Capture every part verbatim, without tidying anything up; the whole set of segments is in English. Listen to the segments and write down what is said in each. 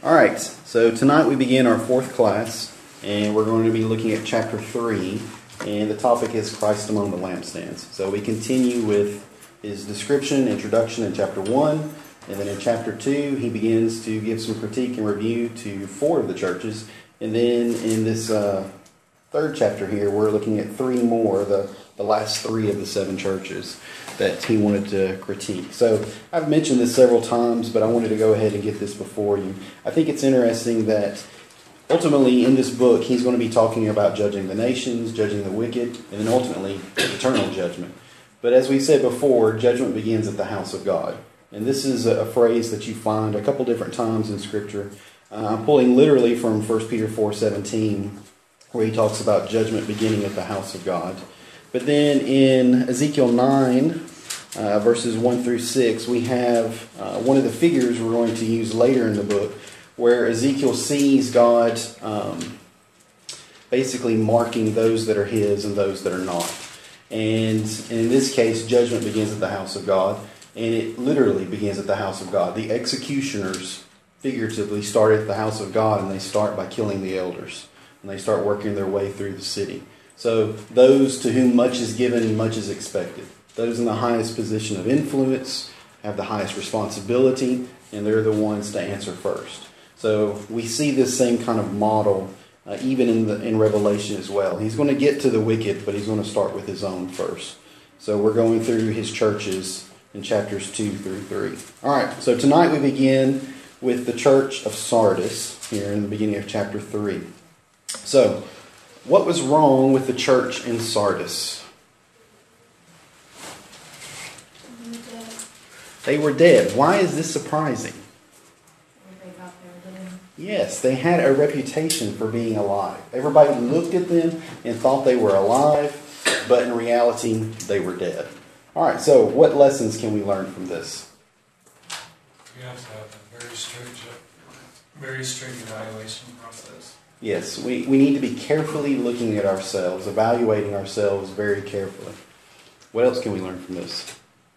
All right, so tonight we begin our fourth class, and we're going to be looking at chapter three, and the topic is Christ among the lampstands. So we continue with his description, introduction in chapter one, and then in chapter two he begins to give some critique and review to four of the churches, and then in this uh, third chapter here we're looking at three more, the, the last three of the seven churches that he wanted to critique. So I've mentioned this several times, but I wanted to go ahead and get this before you. I think it's interesting that ultimately in this book he's going to be talking about judging the nations, judging the wicked, and then ultimately eternal judgment. But as we said before, judgment begins at the house of God. And this is a phrase that you find a couple different times in Scripture. Uh, I'm pulling literally from First Peter four seventeen, where he talks about judgment beginning at the house of God. But then in Ezekiel nine, uh, verses one through six, we have uh, one of the figures we're going to use later in the book, where Ezekiel sees God um, basically marking those that are his and those that are not. And in this case, judgment begins at the house of God, and it literally begins at the house of God. The executioners figuratively start at the house of God, and they start by killing the elders, and they start working their way through the city. So those to whom much is given, much is expected. Those in the highest position of influence have the highest responsibility, and they're the ones to answer first. So we see this same kind of model uh, even in the in Revelation as well. He's going to get to the wicked, but he's going to start with his own first. So we're going through his churches in chapters two through three. All right, so tonight we begin with the church of Sardis here in the beginning of chapter three. So, what was wrong with the church in Sardis? They were dead. Why is this surprising? They thought they were dead. Yes, they had a reputation for being alive. Everybody looked at them and thought they were alive, but in reality, they were dead. All right, so what lessons can we learn from this? We have to have a very strict, very strict evaluation process. Yes, we, we need to be carefully looking at ourselves, evaluating ourselves very carefully. What else can we learn from this?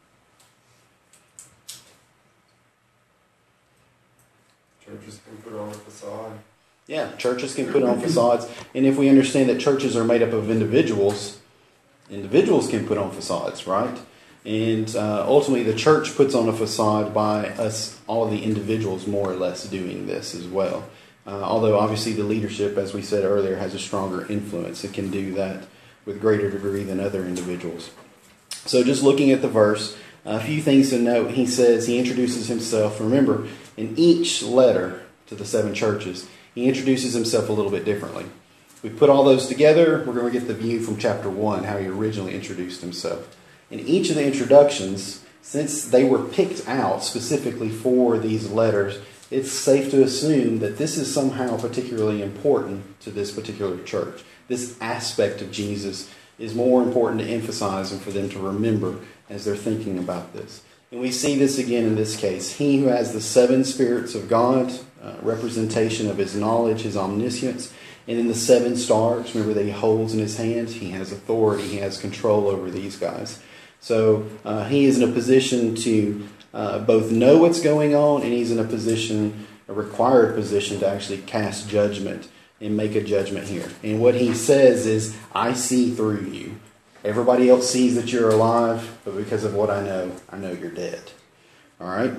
Churches can put on a facade. Yeah, churches can put on facades. And if we understand that churches are made up of individuals, individuals can put on facades, right? And uh, ultimately the church puts on a facade by us, all of the individuals more or less doing this as well. Uh, although obviously the leadership, as we said earlier, has a stronger influence. It can do that with greater degree than other individuals. So just looking at the verse, a few things to note. He says, he introduces himself. Remember, in each letter to the seven churches, he introduces himself a little bit differently. We put all those together, we're going to get the view from chapter one, how he originally introduced himself. In each of the introductions, since they were picked out specifically for these letters, it's safe to assume that this is somehow particularly important to this particular church. This aspect of Jesus is more important to emphasize and for them to remember as they're thinking about this. And we see this again in this case. He who has the seven spirits of God, uh, representation of his knowledge, his omniscience, and in the seven stars, remember that he holds in his hands, he has authority, he has control over these guys. So uh, he is in a position to Uh, both know what's going on, and he's in a position, a required position, to actually cast judgment and make a judgment here. And what he says is, I see through you. Everybody else sees that you're alive, but because of what I know, I know you're dead. All right?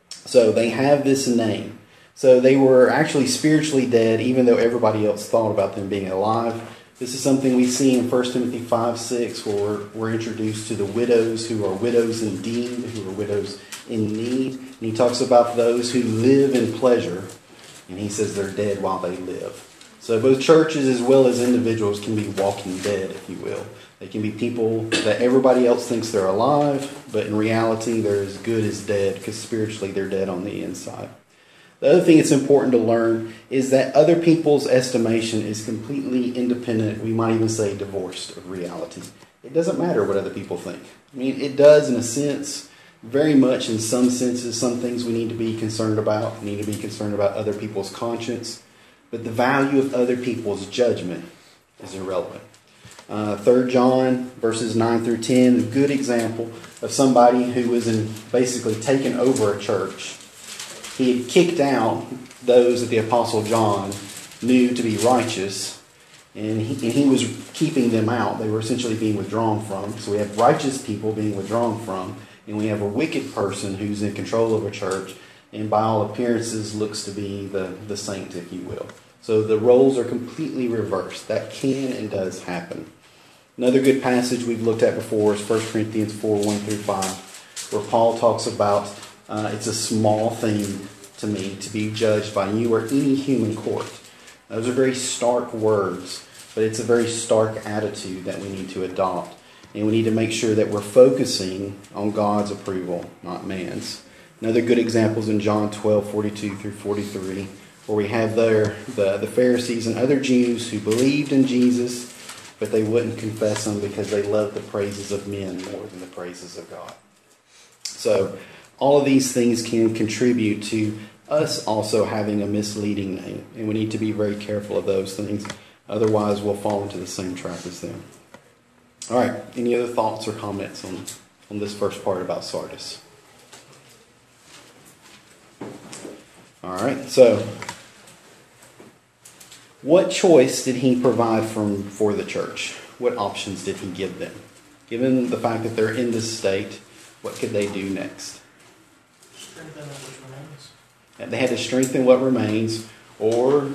So they have this name. So they were actually spiritually dead, even though everybody else thought about them being alive. This is something we see in First Timothy five six, where we're, we're introduced to the widows who are widows indeed, who are widows in need. And he talks about those who live in pleasure, and he says they're dead while they live. So both churches as well as individuals can be walking dead, if you will. They can be people that everybody else thinks they're alive, but in reality they're as good as dead, because spiritually they're dead on the inside. The other thing that's important to learn is that other people's estimation is completely independent, we might even say divorced of reality. It doesn't matter what other people think. I mean, it does in a sense, very much in some senses. Some things we need to be concerned about. We need to be concerned about other people's conscience. But the value of other people's judgment is irrelevant. Uh, Third John verses nine through ten, a good example of somebody who was in basically taken over a church he had kicked out those that the Apostle John knew to be righteous, and he, and he was keeping them out. They were essentially being withdrawn from. So we have righteous people being withdrawn from, and we have a wicked person who's in control of a church, and by all appearances looks to be the, the saint, if you will. So the roles are completely reversed. That can and does happen. Another good passage we've looked at before is First Corinthians four, one through five, where Paul talks about uh, it's a small thing to me to be judged by you or any human court. Those are very stark words, but it's a very stark attitude that we need to adopt. And we need to make sure that we're focusing on God's approval, not man's. Another good example is in John twelve, forty-two through forty-three, where we have there the, the Pharisees and other Jews who believed in Jesus, but they wouldn't confess him because they loved the praises of men more than the praises of God. So all of these things can contribute to us also having a misleading name, and we need to be very careful of those things. Otherwise, we'll fall into the same trap as them. All right, any other thoughts or comments on, on this first part about Sardis? All right, so what choice did he provide from, for the church? What options did he give them? Given the fact that they're in this state, what could they do next? Strengthen that which remains. And they had to strengthen what remains, or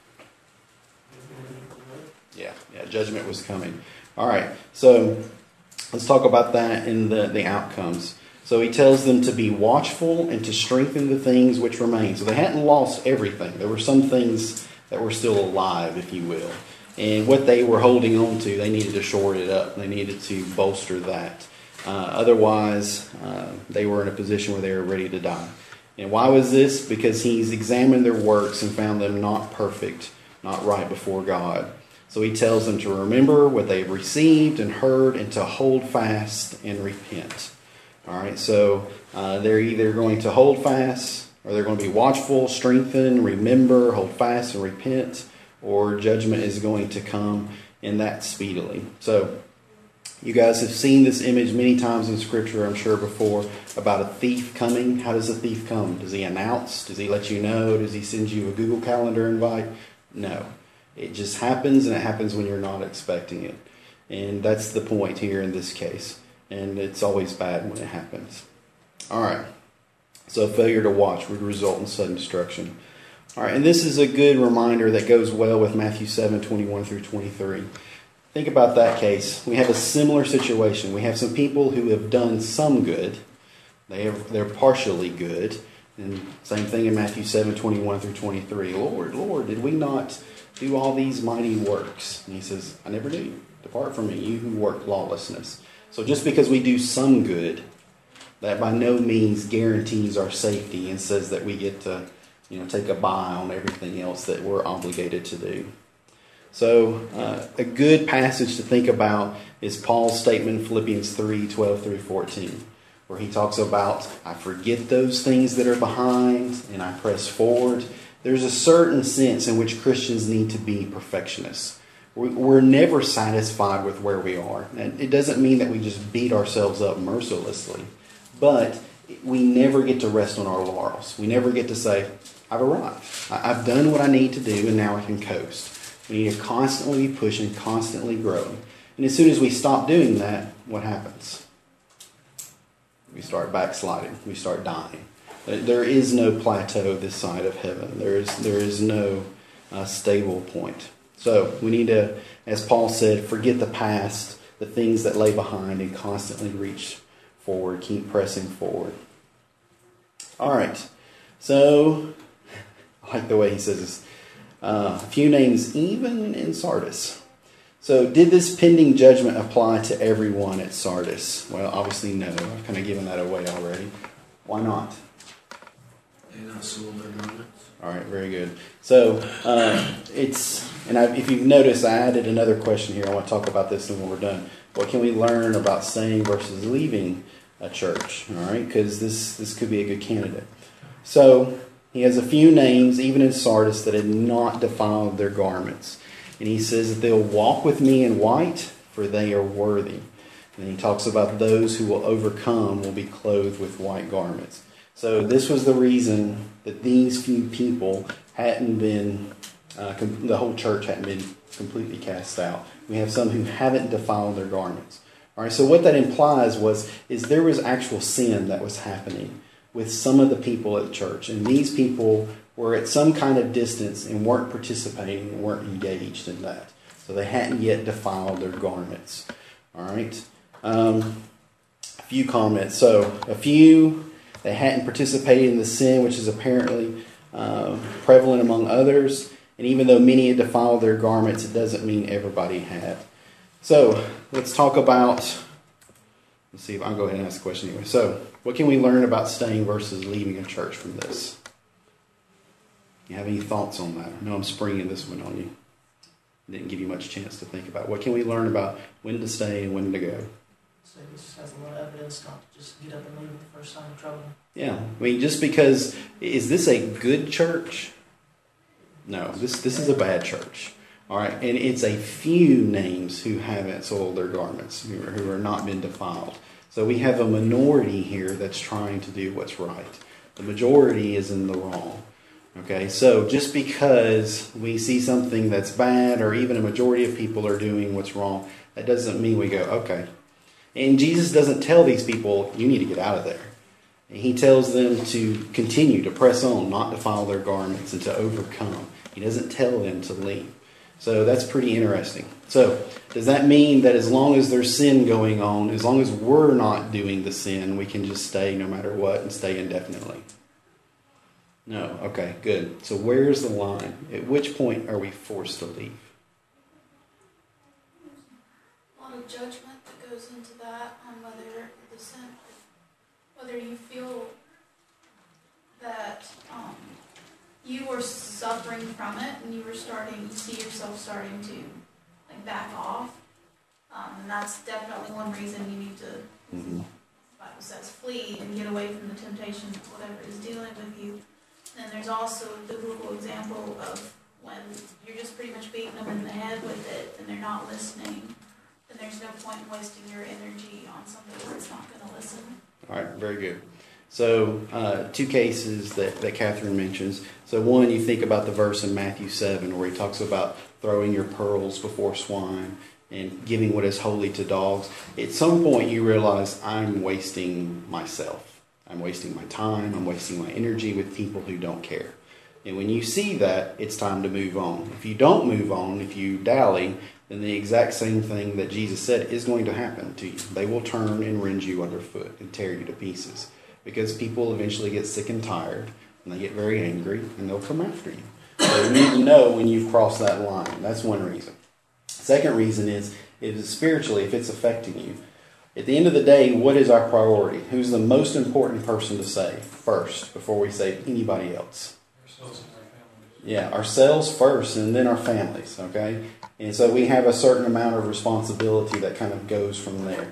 yeah, yeah, judgment was coming. All right, so let's talk about that and the, the outcomes. So he tells them to be watchful and to strengthen the things which remain. So they hadn't lost everything. There were some things that were still alive, if you will. And what they were holding on to, they needed to shore it up. They needed to bolster that. Uh, otherwise, uh, they were in a position where they were ready to die. And why was this? Because he's examined their works and found them not perfect, not right before God. So he tells them to remember what they've received and heard and to hold fast and repent. All right, so uh, they're either going to hold fast, or they're going to be watchful, strengthen, remember, hold fast, and repent, or judgment is going to come, and that speedily. So you guys have seen this image many times in Scripture, I'm sure, before, about a thief coming. How does a thief come? Does he announce? Does he let you know? Does he send you a Google Calendar invite? No. It just happens, and it happens when you're not expecting it. And that's the point here in this case. And it's always bad when it happens. All right. So failure to watch would result in sudden destruction. All right. And this is a good reminder that goes well with Matthew seven, twenty-one through twenty-three. Think about that case. We have a similar situation. We have some people who have done some good. They have, they're partially good. And same thing in Matthew seven, twenty-one through twenty-three. Lord, Lord, did we not do all these mighty works? And he says, I never knew you. Depart from me, you who work lawlessness. So just because we do some good, that by no means guarantees our safety and says that we get to, you know, take a buy on everything else that we're obligated to do. So uh, a good passage to think about is Paul's statement in Philippians three, twelve through fourteen, where he talks about, I forget those things that are behind and I press forward. There's a certain sense in which Christians need to be perfectionists. We're never satisfied with where we are. And it doesn't mean that we just beat ourselves up mercilessly. But we never get to rest on our laurels. We never get to say, I've arrived. I've done what I need to do and now I can coast. We need to constantly be pushing, constantly growing. And as soon as we stop doing that, what happens? We start backsliding. We start dying. There is no plateau this side of heaven. There is, there is no uh, stable point. So we need to, as Paul said, forget the past, the things that lay behind, and constantly reach forward, keep pressing forward. All right. So I like the way he says this. Uh, a few names even in Sardis. So did this pending judgment apply to everyone at Sardis? Well, obviously no. I've kind of given that away already. Why not? They not sold their garments. All right, very good. So uh, it's, and I, if you've noticed, I added another question here. I want to talk about this when we're done. What can we learn about staying versus leaving a church? All right, because this this could be a good candidate. So he has a few names, even in Sardis, that had not defiled their garments. And he says that they'll walk with me in white, for they are worthy. And he talks about those who will overcome will be clothed with white garments. So this was the reason that these few people hadn't been, uh, com- the whole church hadn't been completely cast out. We have some who haven't defiled their garments. All right, so what that implies was, is there was actual sin that was happening with some of the people at the church. And these people were at some kind of distance and weren't participating and weren't engaged in that. So they hadn't yet defiled their garments. All right. Um, a few comments. So a few, they hadn't participated in the sin, which is apparently uh, prevalent among others. And even though many had defiled their garments, it doesn't mean everybody had. So let's talk about, let's see if I'll go ahead and ask the question anyway. So what can we learn about staying versus leaving a church from this? You have any thoughts on that? I know I'm springing this one on you. Didn't give you much chance to think about. What can we learn about when to stay and when to go? So this has a lot of evidence not to just get up and leave at the first sign of trouble. Yeah, I mean, just because, is this a good church? No, this this is a bad church. All right, and it's a few names who haven't soiled their garments, who are, who are not been defiled. So we have a minority here that's trying to do what's right. The majority is in the wrong. Okay, so just because we see something that's bad, or even a majority of people are doing what's wrong, that doesn't mean we go, okay. And Jesus doesn't tell these people, you need to get out of there. And he tells them to continue to press on, not defile their garments, and to overcome. He doesn't tell them to leave. So that's pretty interesting. So does that mean that as long as there's sin going on, as long as we're not doing the sin, we can just stay no matter what and stay indefinitely? No. Okay, good. So where's the line? At which point are we forced to leave? A lot of judgment that goes into that on whether the sin, whether you feel that um, you were suffering from it and you were starting, you see yourself starting to like back off. Um, and that's definitely one reason you need to, Mm-hmm. the Bible says, flee and get away from the temptation of whatever is dealing with you. And there's also a biblical example of when you're just pretty much beating them in the head with it and they're not listening, then there's no point in wasting your energy on somebody that's not going to listen. All right, very good. So uh, two cases that, that Catherine mentions. So one, you think about the verse in Matthew seven where he talks about throwing your pearls before swine and giving what is holy to dogs. At some point you realize I'm wasting myself. I'm wasting my time. I'm wasting my energy with people who don't care. And when you see that, it's time to move on. If you don't move on, if you dally, then the exact same thing that Jesus said is going to happen to you. They will turn and rend you underfoot and tear you to pieces. Because people eventually get sick and tired, and they get very angry, and they'll come after you. So you need to know when you've crossed that line. That's one reason. Second reason is, is spiritually, if it's affecting you. At the end of the day, what is our priority? Who's the most important person to save first before we save anybody else? Ourselves and our families. Yeah, ourselves first and then our families, okay? And so we have a certain amount of responsibility that kind of goes from there.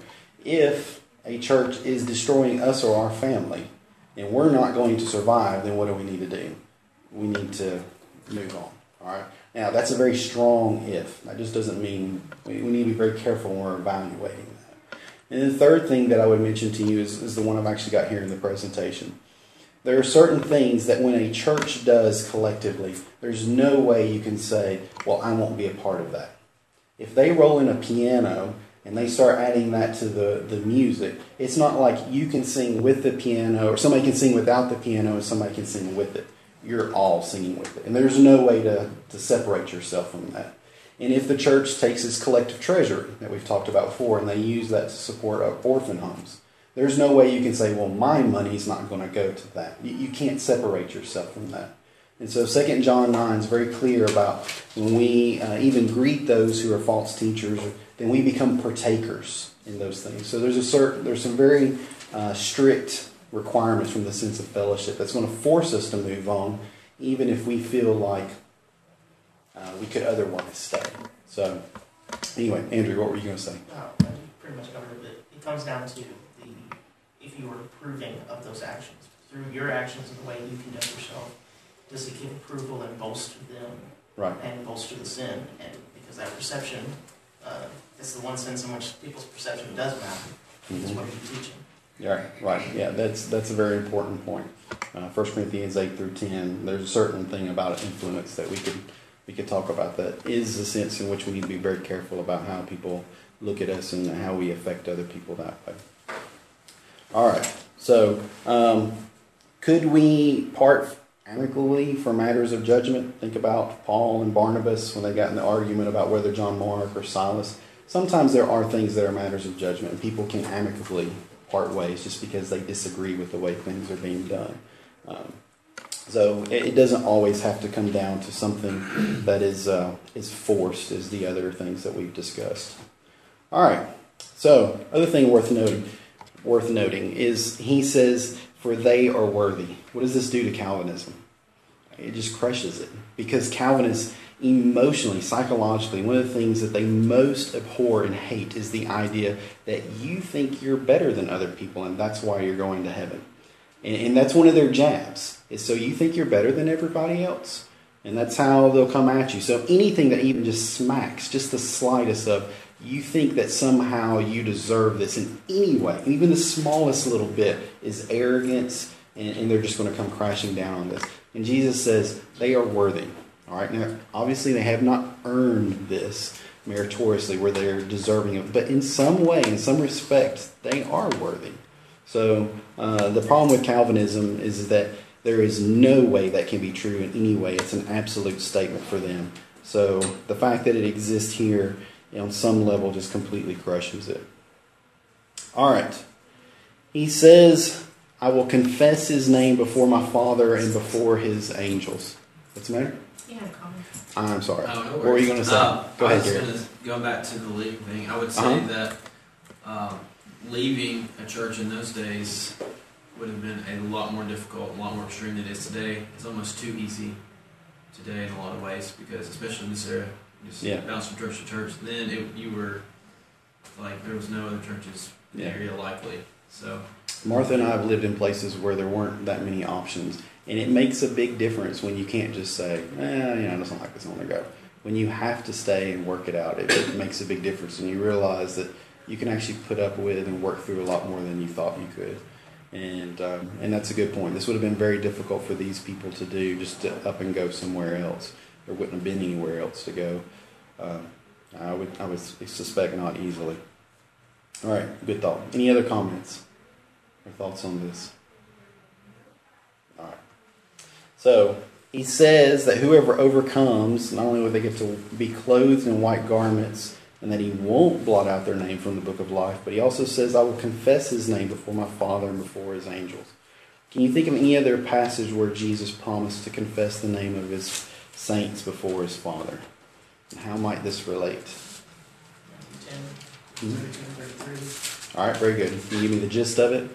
If a church is destroying us or our family and we're not going to survive, then what do we need to do? We need to move on, all right? Now, that's a very strong if. That just doesn't mean, we, we need to be very careful when we're evaluating that. And the third thing that I would mention to you is, is the one I've actually got here in the presentation. There are certain things that when a church does collectively, there's no way you can say, well, I won't be a part of that. If they roll in a piano and they start adding that to the, the music, it's not like you can sing with the piano or somebody can sing without the piano and somebody can sing with it. You're all singing with it. And there's no way to, to separate yourself from that. And if the church takes its collective treasury that we've talked about before and they use that to support orphan homes, there's no way you can say, well, my money's not going to go to that. You, you can't separate yourself from that. And so Second John nine is very clear about when we uh, even greet those who are false teachers, then we become partakers in those things. So there's a certain, there's some very uh, strict requirements from the sense of fellowship that's going to force us to move on, even if we feel like uh, we could otherwise stay. So anyway, Andrew, what were you going to say? Oh, you pretty much covered it. It comes down to the if you were approving of those actions through your actions and the way you conduct yourself. Does it give approval and bolster them, Right. and bolster the sin? And because that perception, uh, it's the one sense in which people's perception does matter. Mm-hmm. Is what you're teaching. Yeah, right. Yeah, that's that's a very important point. Uh, First Corinthians eight through ten. There's a certain thing about influence that we could we could talk about. That is the sense in which we need to be very careful about how people look at us and how we affect other people that way. All right. So, um, could we part amicably for matters of judgment? Think about Paul and Barnabas when they got in the argument about whether John Mark or Silas. Sometimes there are things that are matters of judgment, and people can amicably part ways just because they disagree with the way things are being done. Um, so it, it doesn't always have to come down to something that is uh, is forced, as the other things that we've discussed. All right. So other thing worth noting, worth noting is he says, "For they are worthy." What does this do to Calvinism? It just crushes it, because Calvinists emotionally, psychologically, one of the things that they most abhor and hate is the idea that you think you're better than other people, and that's why you're going to heaven. And, and that's one of their jabs, is so you think you're better than everybody else. And that's how they'll come at you. So anything that even just smacks, just the slightest of, you think that somehow you deserve this in any way, even the smallest little bit, is arrogance, and, and they're just going to come crashing down on this. And Jesus says they are worthy. All right, now, obviously they have not earned this meritoriously where they're deserving of it, but in some way, in some respect, they are worthy. So uh, the problem with Calvinism is that there is no way that can be true in any way. It's an absolute statement for them. So the fact that it exists here on some level just completely crushes it. All right. He says, "I will confess his name before my Father and before his angels." What's the matter? You had a comment. I'm sorry. Oh, no What were you going to say? Uh, Go I ahead, was Gary. gonna, going back to the leaving thing, I would say Uh-huh. that um, leaving a church in those days would have been a lot more difficult, a lot more extreme than it is today. It's almost too easy today in a lot of ways, because especially in this era, you just Yeah. bounce from church to church. Then it, you were like, there was no other churches in the Yeah. area likely. So Martha and I have lived in places where there weren't that many options. And it makes a big difference when you can't just say, eh, you know, it doesn't like this, I want to go. When you have to stay and work it out, it, it makes a big difference. And you realize that you can actually put up with and work through a lot more than you thought you could. And um, and that's a good point. This would have been very difficult for these people to do, just to up and go somewhere else. There wouldn't have been anywhere else to go. Um, I would I would suspect not easily. All right, good thought. Any other comments or thoughts on this? All right. So he says that whoever overcomes, not only will they get to be clothed in white garments, and that he won't blot out their name from the book of life, but he also says, "I will confess his name before my Father and before his angels." Can you think of any other passage where Jesus promised to confess the name of his saints before his Father? And how might this relate? ten, Mhm. thirty-two, thirty-three. All right, very good. Can you give me the gist of it?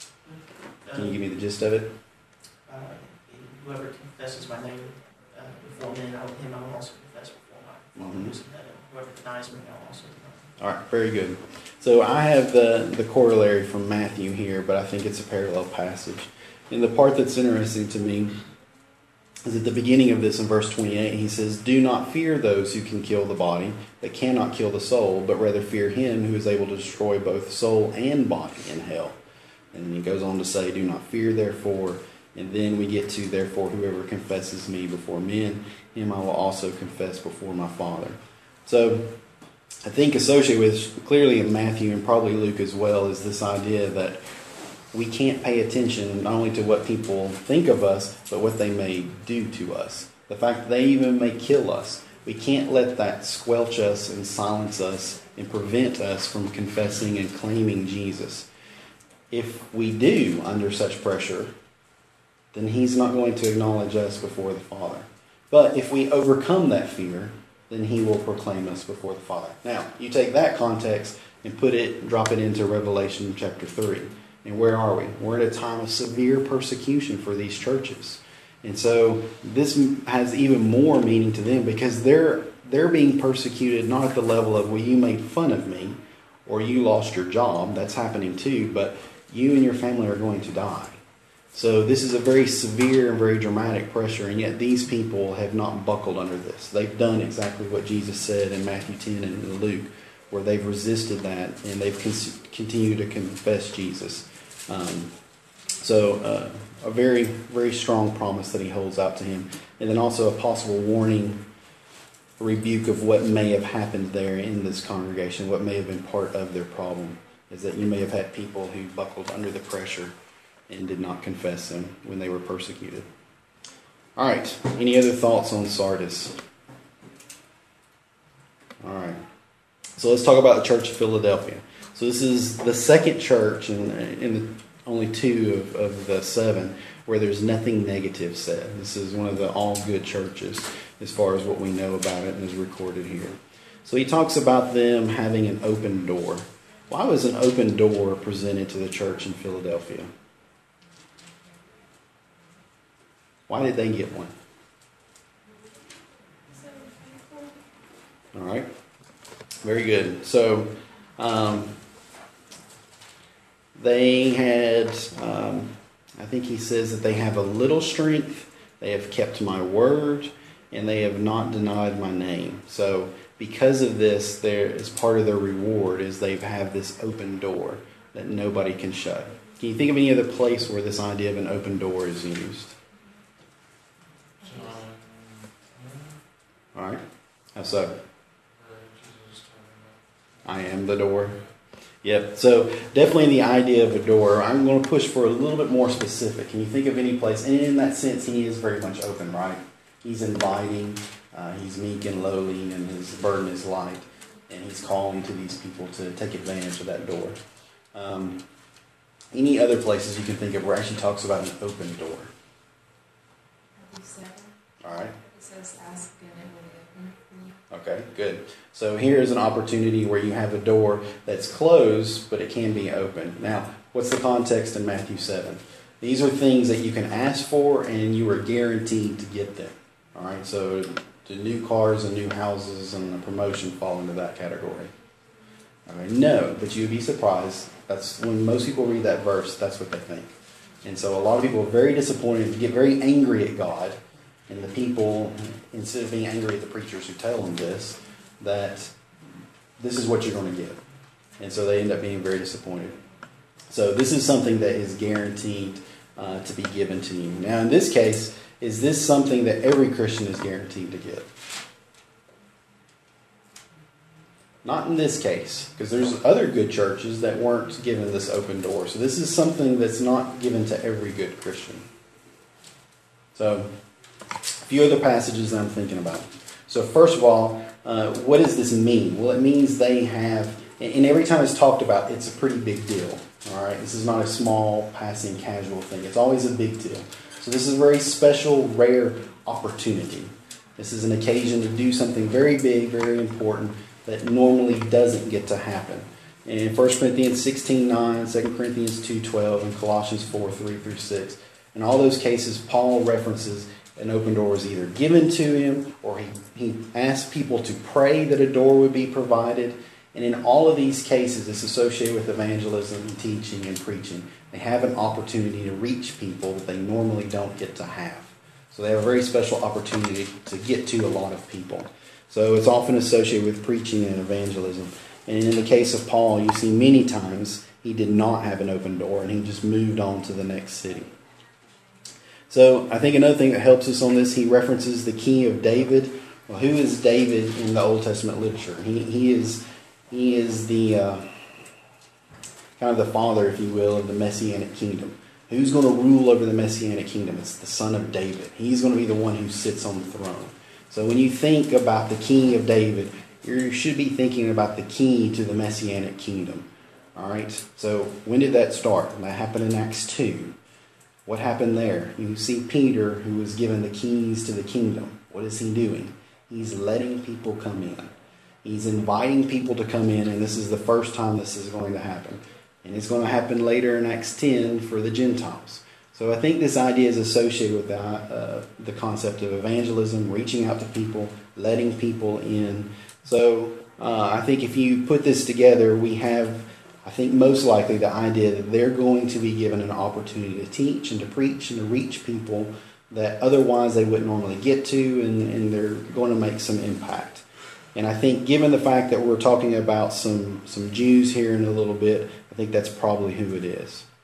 Uh, Can you give me the gist of it? uh, whoever confesses my name uh, before men, I will, him I will also confess before my Father Mhm. who's in heaven. Whoever denies me, I will also deny. All right, very good. So I have the, the corollary from Matthew here, but I think it's a parallel passage. And the part that's interesting to me is at the beginning of this in verse twenty-eight, he says, "Do not fear those who can kill the body, but cannot kill the soul, but rather fear him who is able to destroy both soul and body in hell." And he goes on to say, "Do not fear, therefore." And then we get to, "Therefore, whoever confesses me before men, him I will also confess before my Father." So I think associated with, clearly in Matthew and probably Luke as well, is this idea that we can't pay attention not only to what people think of us, but what they may do to us. The fact that they even may kill us. We can't let that squelch us and silence us and prevent us from confessing and claiming Jesus. If we do under such pressure, then he's not going to acknowledge us before the Father. But if we overcome that fear, then he will proclaim us before the Father. Now, you take that context and put it, drop it into Revelation chapter three. And where are we? We're at a time of severe persecution for these churches. And so this has even more meaning to them, because they're they're being persecuted not at the level of, well, you made fun of me or you lost your job. That's happening too. But you and your family are going to die. So this is a very severe and very dramatic pressure, and yet these people have not buckled under this. They've done exactly what Jesus said in Matthew ten and in Luke, where they've resisted that and they've con- continued to confess Jesus. Um, so uh, a very, very strong promise that he holds out to him. And then also a possible warning, a rebuke of what may have happened there in this congregation, what may have been part of their problem, is that you may have had people who buckled under the pressure and did not confess them when they were persecuted. All right, any other thoughts on Sardis? All right, so let's talk about the Church of Philadelphia. So this is the second church in, in the, only two of, of the seven where there's nothing negative said. This is one of the all good churches as far as what we know about it and is recorded here. So he talks about them having an open door. Why was an open door presented to the church in Philadelphia? Why did they get one? All right. Very good. So um, they had, um, I think he says that they have a little strength, they have kept my word, and they have not denied my name. So because of this, there as part of their reward is they have this open door that nobody can shut. Can you think of any other place where this idea of an open door is used? All right. How so? I am the door. Yep. So definitely the idea of a door. I'm going to push for a little bit more specific. Can you think of any place? And in that sense, he is very much open, right? He's inviting. Uh, he's meek and lowly, and his burden is light. And he's calling to these people to take advantage of that door. Um, any other places you can think of where it actually talks about an open door? All right. It says, ask and it will be open for you. Okay, good. So here's an opportunity where you have a door that's closed, but it can be open. Now, what's the context in Matthew seven? These are things that you can ask for, and you are guaranteed to get them. All right, so the new cars and new houses and the promotion fall into that category. Okay, no, but you'd be surprised. That's when most people read that verse, that's what they think. And so a lot of people are very disappointed, get very angry at God. And the people, instead of being angry at the preachers who tell them this, that this is what you're going to get. And so they end up being very disappointed. So this is something that is guaranteed uh, to be given to you. Now in this case, is this something that every Christian is guaranteed to get? Not in this case, because there's other good churches that weren't given this open door. So this is something that's not given to every good Christian. So a few other passages that I'm thinking about. So first of all, uh, what does this mean? Well, it means they have, and every time it's talked about, it's a pretty big deal. All right, this is not a small, passing, casual thing. It's always a big deal. So this is a very special, rare opportunity. This is an occasion to do something very big, very important that normally doesn't get to happen. In First Corinthians sixteen nine, Second Corinthians two twelve, and Colossians four three through six. In all those cases, Paul references an open door was either given to him or he, he asked people to pray that a door would be provided. And in all of these cases, it's associated with evangelism and teaching and preaching. They have an opportunity to reach people that they normally don't get to have. So they have a very special opportunity to get to a lot of people. So it's often associated with preaching and evangelism. And in the case of Paul, you see many times he did not have an open door and he just moved on to the next city. So I think another thing that helps us on this, he references the King of David. Well, who is David in the Old Testament literature? He he is he is the uh, kind of the father, if you will, of the Messianic kingdom. Who's going to rule over the Messianic kingdom? It's the son of David. He's going to be the one who sits on the throne. So when you think about the King of David, you should be thinking about the key to the Messianic kingdom. All right. So when did that start? That happened in Acts two. What happened there? You see Peter, who was given the keys to the kingdom. What is he doing? He's letting people come in. He's inviting people to come in, and this is the first time this is going to happen. And it's going to happen later in Acts ten for the Gentiles. So I think this idea is associated with the, uh, the concept of evangelism, reaching out to people, letting people in. So uh, I think if you put this together, we have, I think most likely the idea that they're going to be given an opportunity to teach and to preach and to reach people that otherwise they wouldn't normally get to, and, and they're going to make some impact. And I think given the fact that we're talking about some, some Jews here in a little bit, I think that's probably who it is.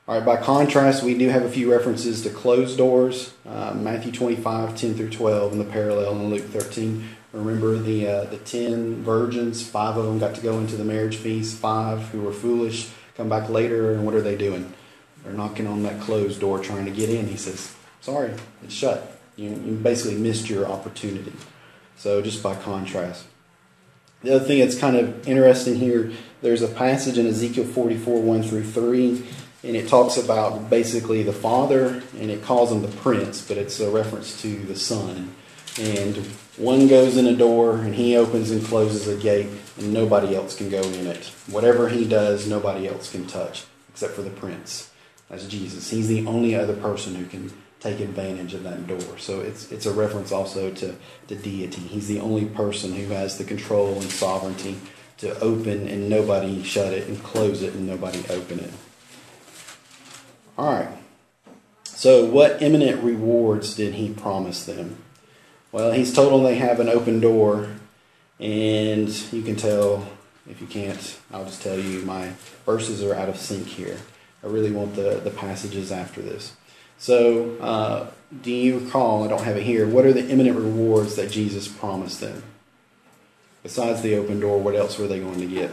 All right, by contrast, we do have a few references to closed doors. Uh, Matthew twenty-five, ten through twelve, and the parallel in Luke thirteen. Remember the uh, the ten virgins, five of them got to go into the marriage feast, five who were foolish come back later, and what are they doing? They're knocking on that closed door trying to get in. He says, sorry, it's shut. You, you basically missed your opportunity. So just by contrast. The other thing that's kind of interesting here, there's a passage in Ezekiel forty-four, one through three, and it talks about basically the father, and it calls him the prince, but it's a reference to the son. And one goes in a door, and he opens and closes a gate, and nobody else can go in it. Whatever he does, nobody else can touch, except for the prince. That's Jesus. He's the only other person who can take advantage of that door. So it's it's a reference also to, to deity. He's the only person who has the control and sovereignty to open and nobody shut it, and close it and nobody open it. All right. So what imminent rewards did he promise them? Well, he's told them they have an open door, and you can tell, if you can't, I'll just tell you my verses are out of sync here. I really want the, the passages after this. So, uh, do you recall, I don't have it here, what are the imminent rewards that Jesus promised them? Besides the open door, what else were they going to get?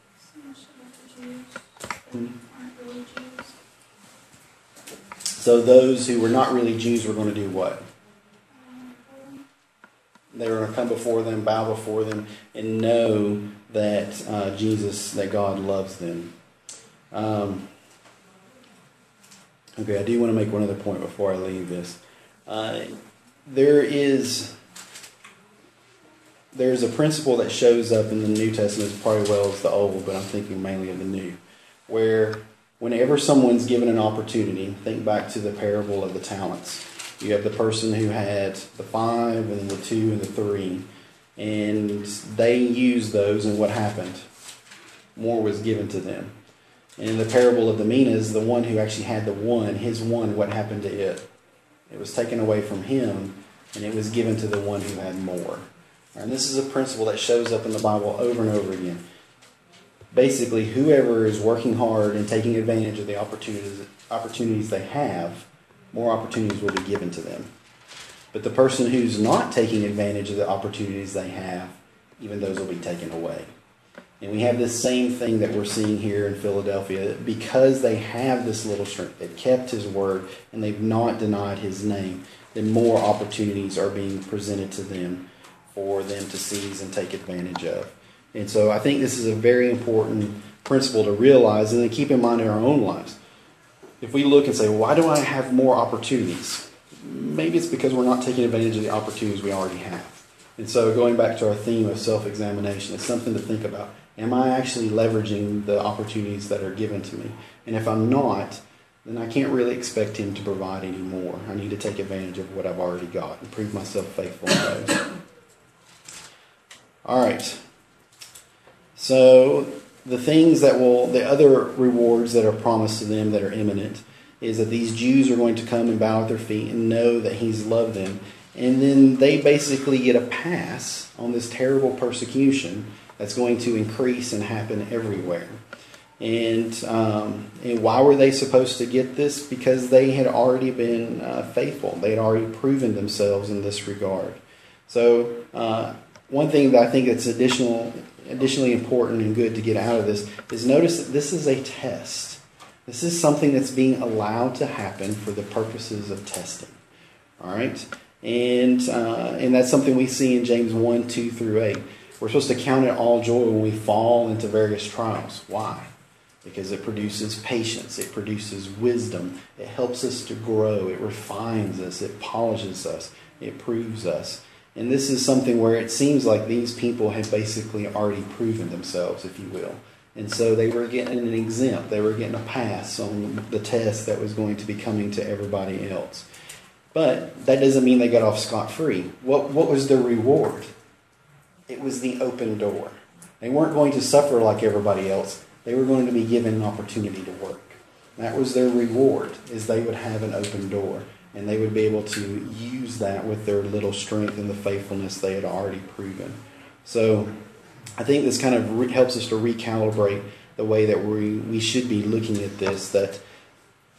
So those who were not really Jews were going to do what? They were going to come before them, bow before them, and know that uh, Jesus, that God loves them. Um, okay, I do want to make one other point before I leave this. Uh, there is there's a principle that shows up in the New Testament as probably well as the Old, but I'm thinking mainly of the New, where whenever someone's given an opportunity, think back to the parable of the talents. You have the person who had the five and the two and the three, and they used those, and what happened? More was given to them. And in the parable of the minas, the one who actually had the one, his one, what happened to it? It was taken away from him, and it was given to the one who had more. And this is a principle that shows up in the Bible over and over again. Basically, whoever is working hard and taking advantage of the opportunities opportunities they have, more opportunities will be given to them. But the person who's not taking advantage of the opportunities they have, even those will be taken away. And we have this same thing that we're seeing here in Philadelphia. Because they have this little strength, they've kept his word, and they've not denied his name, then more opportunities are being presented to them for them to seize and take advantage of. And so I think this is a very important principle to realize and then keep in mind in our own lives. If we look and say, why do I have more opportunities? Maybe it's because we're not taking advantage of the opportunities we already have. And so going back to our theme of self-examination, it's something to think about. Am I actually leveraging the opportunities that are given to me? And if I'm not, then I can't really expect him to provide any more. I need to take advantage of what I've already got and prove myself faithful in those. All right. So the things that will, the other rewards that are promised to them that are imminent is that these Jews are going to come and bow at their feet and know that he's loved them. And then they basically get a pass on this terrible persecution that's going to increase and happen everywhere. And, um, and why were they supposed to get this? Because they had already been uh, faithful. They had already proven themselves in this regard. So uh, one thing that I think that's additional, additionally important and good to get out of this is notice that this is a test. This is something that's being allowed to happen for the purposes of testing. All right? And, uh, and that's something we see in James one, two through eight. We're supposed to count it all joy when we fall into various trials. Why? Because it produces patience. It produces wisdom. It helps us to grow. It refines us. It polishes us. It proves us. And this is something where it seems like these people had basically already proven themselves, if you will. And so they were getting an exempt. They were getting a pass on the test that was going to be coming to everybody else. But that doesn't mean they got off scot-free. What, what was their reward? It was the open door. They weren't going to suffer like everybody else. They were going to be given an opportunity to work. That was their reward, is they would have an open door. And they would be able to use that with their little strength and the faithfulness they had already proven. So I think this kind of re- helps us to recalibrate the way that we, we should be looking at this, that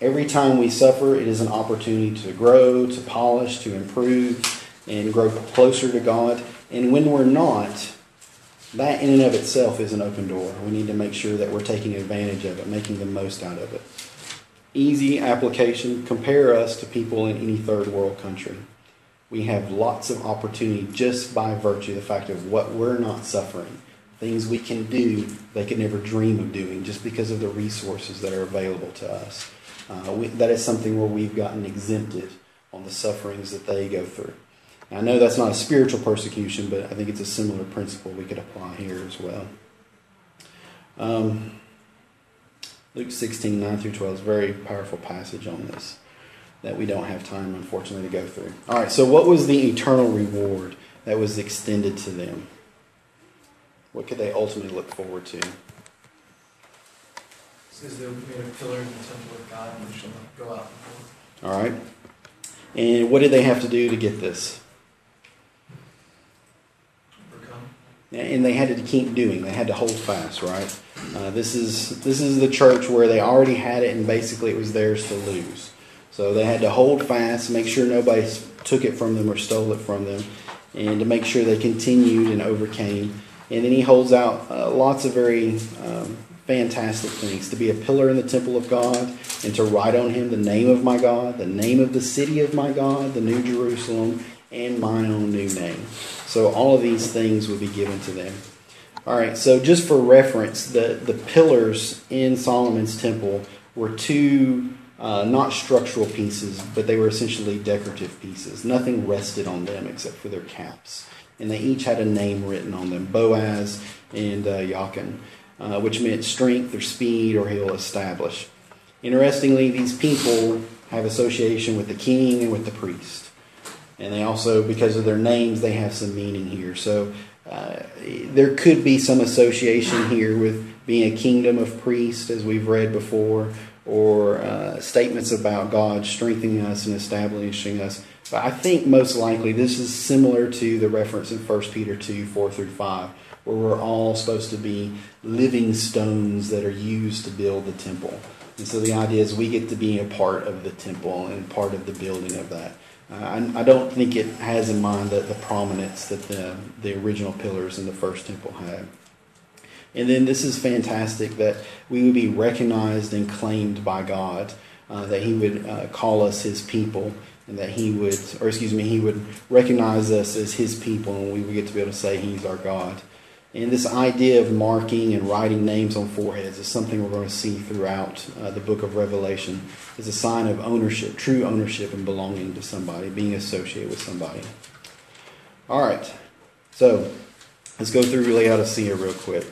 Every time we suffer, it is an opportunity to grow, to polish, to improve, and grow closer to God. And when we're not, that in and of itself is an open door. We need to make sure that we're taking advantage of it, making the most out of it. Easy application. Compare us to people in any third world country. We have lots of opportunity just by virtue of the fact of what we're not suffering. Things we can do they could never dream of doing just because of the resources that are available to us. Uh, we, that is something where we've gotten exempted on the sufferings that they go through. Now, I know that's not a spiritual persecution, but I think it's a similar principle we could apply here as well. Um, Luke sixteen, nine through twelve is a very powerful passage on this that we don't have time, unfortunately, to go through. All right, so what was the eternal reward that was extended to them? What could they ultimately look forward to? It says they will be made a pillar in the temple of God and shall not go out before. All right. And what did they have to do to get this? Overcome. And they had to keep doing. They had to hold fast, right? Uh, this is this is the church where they already had it, and basically it was theirs to lose. So they had to hold fast, make sure nobody took it from them or stole it from them, and to make sure they continued and overcame. And then he holds out uh, lots of very um, fantastic things. To be a pillar in the temple of God, and to write on him the name of my God, the name of the city of my God, the New Jerusalem, and my own new name. So all of these things would be given to them. All right, so just for reference, the, the pillars in Solomon's temple were two, uh, not structural pieces, but they were essentially decorative pieces. Nothing rested on them except for their caps. And they each had a name written on them, Boaz and uh, Jachin, uh, which meant strength or speed or he'll establish. Interestingly, these people have association with the king and with the priest. And they also, because of their names, they have some meaning here. So uh, there could be some association here with being a kingdom of priests, as we've read before, or uh, statements about God strengthening us and establishing us. But I think most likely this is similar to the reference in First Peter two, four through five, where we're all supposed to be living stones that are used to build the temple. And so the idea is we get to be a part of the temple and part of the building of that. Uh, I, I don't think it has in mind the, the prominence that the, the original pillars in the first temple had. And then this is fantastic that we would be recognized and claimed by God, uh, that he would uh, call us his people, and that he would, or excuse me, he would recognize us as his people, and we would get to be able to say he's our God. And this idea of marking and writing names on foreheads is something we're going to see throughout uh, the book of Revelation. It's a sign of ownership, true ownership and belonging to somebody, being associated with somebody. All right, so let's go through Laodicea real quick.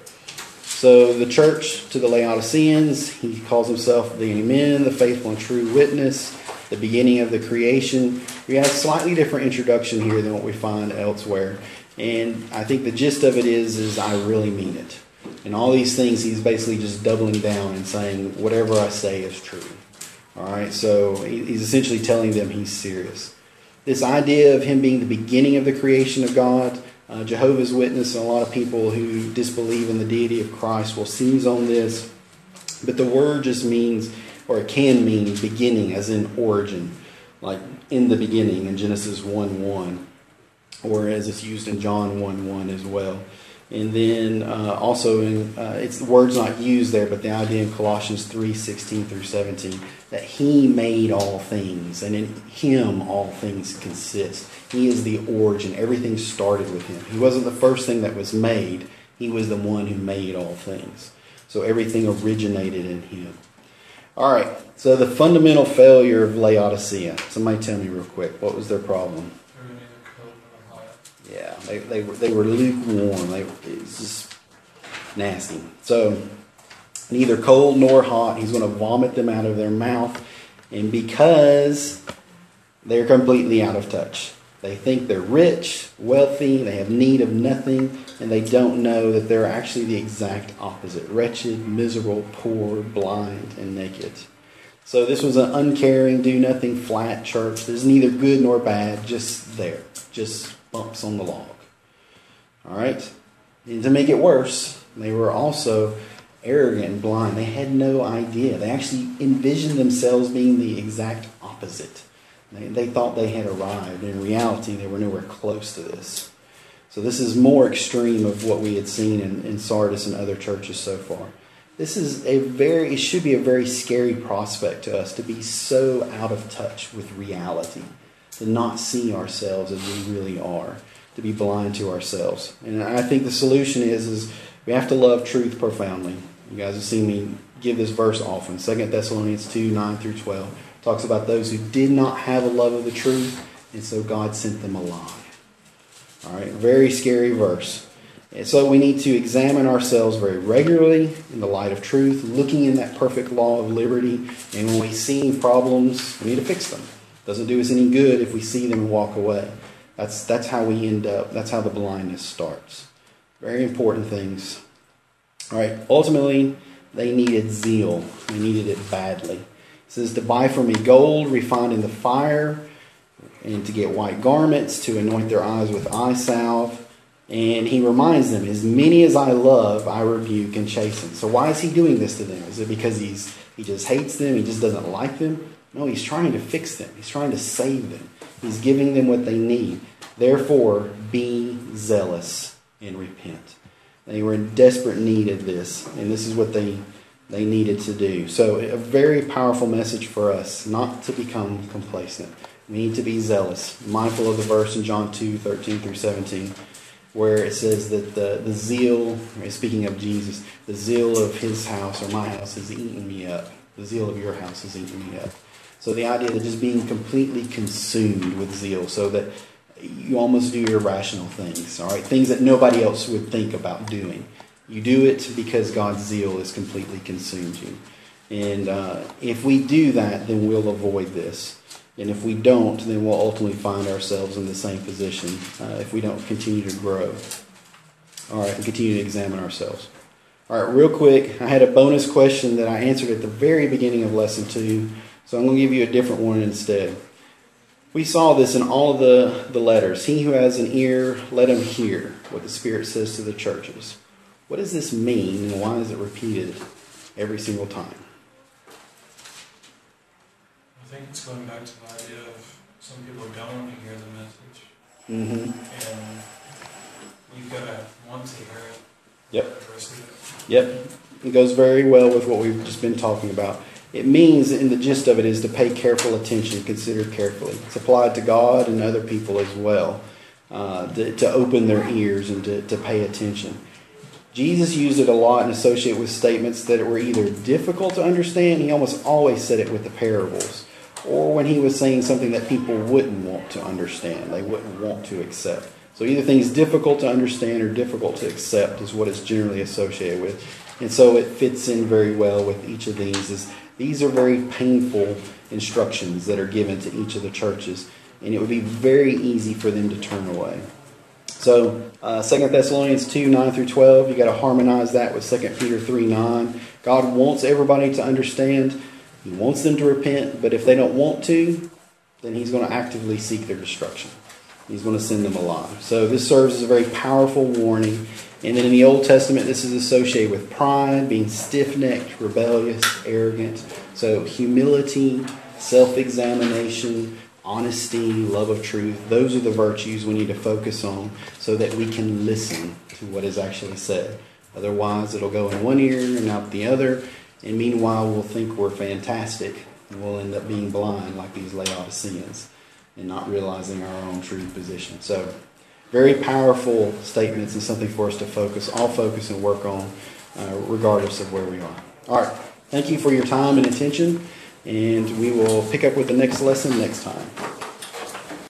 So the church to the Laodiceans, he calls himself the Amen, the faithful and true witness, the beginning of the creation. We have a slightly different introduction here than what we find elsewhere. And I think the gist of it is, is I really mean it. And all these things, he's basically just doubling down and saying, whatever I say is true. All right, so he's essentially telling them he's serious. This idea of him being the beginning of the creation of God, uh, Jehovah's Witness and a lot of people who disbelieve in the deity of Christ will seize on this. But the word just means, or it can mean beginning, as in origin, like in the beginning in Genesis one one. Or as it's used in John one one as well. And then uh, also, in, uh, it's the word's not used there, but the idea in Colossians three sixteen through seventeen, that he made all things, and in him all things consist. He is the origin. Everything started with him. He wasn't the first thing that was made. He was the one who made all things. So everything originated in him. All right, so the fundamental failure of Laodicea. Somebody tell me real quick, what was their problem? Yeah, they they were they were lukewarm. They it was just nasty. So neither cold nor hot. He's going to vomit them out of their mouth, and because they're completely out of touch, they think they're rich, wealthy, they have need of nothing, and they don't know that they're actually the exact opposite: wretched, miserable, poor, blind, and naked. So this was an uncaring, do nothing, flat church. There's neither good nor bad, just there, just bumps on the log. All right? And to make it worse, they were also arrogant and blind. They had no idea. They actually envisioned themselves being the exact opposite. They, they thought they had arrived. In reality, they were nowhere close to this. So this is more extreme of what we had seen in, in Sardis and other churches so far. This is a very, it should be a very scary prospect to us to be so out of touch with reality, to not see ourselves as we really are, to be blind to ourselves. And I think the solution is, is we have to love truth profoundly. You guys have seen me give this verse often. Second Thessalonians two, nine through twelve talks about those who did not have a love of the truth, and so God sent them a lie. All right, very scary verse. And so we need to examine ourselves very regularly in the light of truth, looking in that perfect law of liberty. And when we see problems, we need to fix them. It doesn't do us any good if we see them and walk away. That's that's how we end up. That's how the blindness starts. Very important things. All right. Ultimately, they needed zeal. They needed it badly. It says to buy for me gold refined in the fire, and to get white garments, to anoint their eyes with eye salve. And he reminds them, as many as I love, I rebuke and chasten. So why is he doing this to them? Is it because he's he just hates them? He just doesn't like them? No, he's trying to fix them. He's trying to save them. He's giving them what they need. Therefore, be zealous and repent. They were in desperate need of this, and this is what they, they needed to do. So a very powerful message for us, not to become complacent. We need to be zealous, mindful of the verse in John two, thirteen through seventeen, where it says that the, the zeal, speaking of Jesus, the zeal of his house or my house has eaten me up. The zeal of your house has eaten me up. So the idea that just being completely consumed with zeal, so that you almost do irrational things, all right? Things that nobody else would think about doing. You do it because God's zeal has completely consumed you. And uh, if we do that, then we'll avoid this. And if we don't, then we'll ultimately find ourselves in the same position uh, if we don't continue to grow. All right, and continue to examine ourselves. All right, real quick, I had a bonus question that I answered at the very beginning of lesson two, so I'm going to give you a different one instead. We saw this in all of the, the letters. He who has an ear, let him hear what the Spirit says to the churches. What does this mean, and why is it repeated every single time? I think it's going back to the idea of some people don't want to hear the message. Mm-hmm. And you've got to want to hear it. Yep. Receive it. Yep. It goes very well with what we've just been talking about. It means, and the gist of it is to pay careful attention, consider carefully. It's applied to God and other people as well, uh, to, to open their ears and to, to pay attention. Jesus used it a lot and associated with statements that were either difficult to understand. He almost always said it with the parables. Or when he was saying something that people wouldn't want to understand, they wouldn't want to accept. So either things difficult to understand or difficult to accept is what it's generally associated with. And so it fits in very well with each of these. Is these are very painful instructions that are given to each of the churches. And it would be very easy for them to turn away. So uh, Second Thessalonians two, nine through twelve, you got to harmonize that with Second Peter three, nine. God wants everybody to understand. He wants them to repent, but if they don't want to, then he's going to actively seek their destruction. He's going to send them alive. So this serves as a very powerful warning. And then in the Old Testament, this is associated with pride, being stiff-necked, rebellious, arrogant. So humility, self-examination, honesty, love of truth, those are the virtues we need to focus on so that we can listen to what is actually said. Otherwise, it'll go in one ear and out the other. And meanwhile, we'll think we're fantastic, and we'll end up being blind like these Laodiceans and not realizing our own true position. So, very powerful statements and something for us to focus, all focus and work on, uh, regardless of where we are. All right. Thank you for your time and attention, and we will pick up with the next lesson next time.